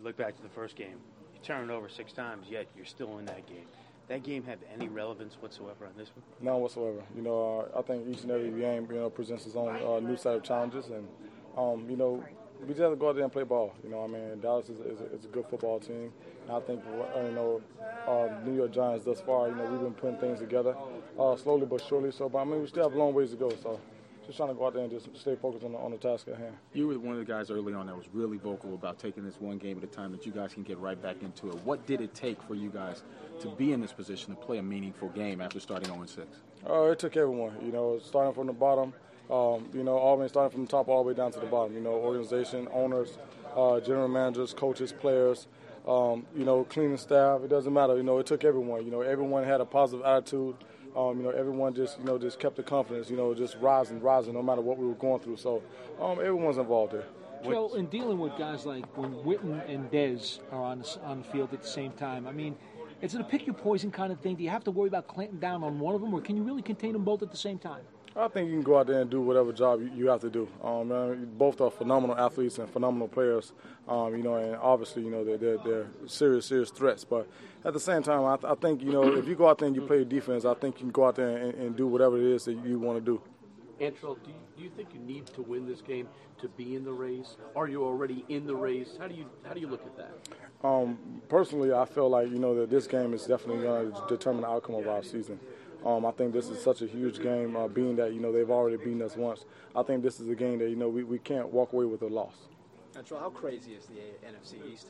look back to the first game. You turn it over 6 times, yet you're still in that game. That game have any relevance whatsoever on this one? None whatsoever. I think each and every game, presents its own new set of challenges, and we just have to go out there and play ball. Dallas is a good football team, and I think New York Giants thus far, we've been putting things together slowly but surely. But we still have a long ways to go. So. Just trying to go out there and just stay focused on the task at hand. You were one of the guys early on that was really vocal about taking this one game at a time that you guys can get right back into it. What did it take for you guys to be in this position to play a meaningful game after starting 0-6? It took everyone, starting from the bottom, always starting from the top all the way down to the bottom. Organization, owners, general managers, coaches, players, cleaning staff. It doesn't matter. It took everyone. Everyone had a positive attitude. Everyone just kept the confidence, just rising, no matter what we were going through. So everyone's involved there. Well, in dealing with guys like when Witten and Dez are on the field at the same time, is it a pick your poison kind of thing? Do you have to worry about clamping down on one of them, or can you really contain them both at the same time? I think you can go out there and do whatever job you have to do. Both are phenomenal athletes and phenomenal players, and obviously, they're serious threats. But at the same time, I think, if you go out there and you play defense, I think you can go out there and do whatever it is that you want to do. Antrel, do you think you need to win this game to be in the race? Are you already in the race? How do you look at that? Personally, I feel like, that this game is definitely going to determine the outcome of our season. I think this is such a huge game, being that, they've already beaten us once. I think this is a game that, we can't walk away with a loss. Antrel, how crazy is the NFC East?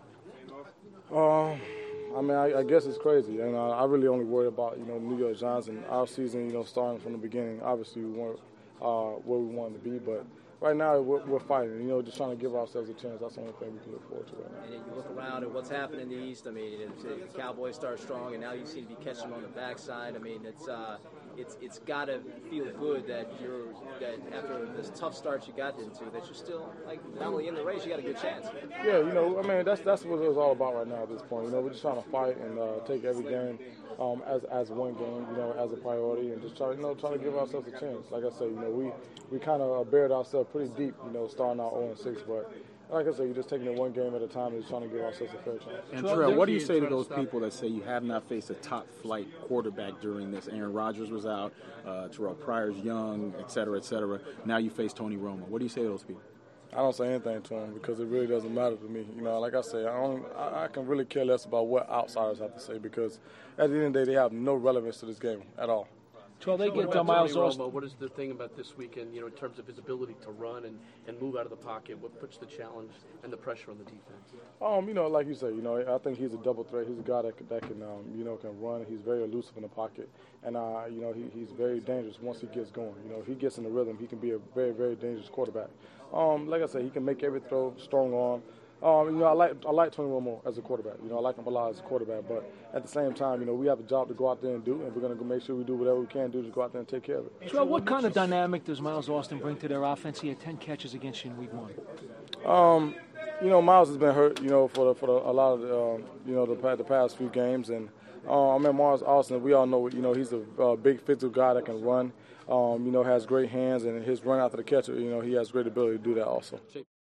I guess it's crazy. And I really only worry about, New York Giants and our season, starting from the beginning. Obviously, we weren't where we wanted to be, but right now we're fighting, just trying to give ourselves a chance. That's the only thing we can look forward to right now. And you look around at what's happening in the East. The Cowboys start strong, and now you seem to be catching them on the backside. It's got to feel good that after this tough start you got into, that you're still not only in the race, you got a good chance. Yeah, that's what it's all about right now at this point. We're just trying to fight and take every game as one game, as a priority, and just try to give ourselves a chance. Like I said, we kind of buried ourselves pretty deep, starting out 0-6, but. Like I said, you're just taking it one game at a time and just trying to give ourselves a fair chance. And Terrell, what do you say to those people that say you have not faced a top-flight quarterback during this? Aaron Rodgers was out, Terrell Pryor's young, et cetera, et cetera. Now you face Tony Romo. What do you say to those people? I don't say anything to them because it really doesn't matter to me. Like I say, I can really care less about what outsiders have to say because at the end of the day, they have no relevance to this game at all. Well, they get Miles Austin. What is the thing about this weekend, in terms of his ability to run and move out of the pocket? What puts the challenge and the pressure on the defense? Like you say, I think he's a double threat. He's a guy that can run. He's very elusive in the pocket, and he's very dangerous once he gets going. If he gets in the rhythm, he can be a very, very dangerous quarterback. Like I say, he can make every throw, strong arm. I like Tony Romo as a quarterback. I like him a lot as a quarterback. But at the same time, we have a job to go out there and do, and we're going to make sure we do whatever we can do to go out there and take care of it. So what kind of dynamic does Miles Austin bring to their offense? He had 10 catches against you in Week 1. Miles has been hurt, for a lot of the past few games, and Miles Austin, we all know, he's a big physical guy that can run, has great hands, and his run after the catch, he has great ability to do that also.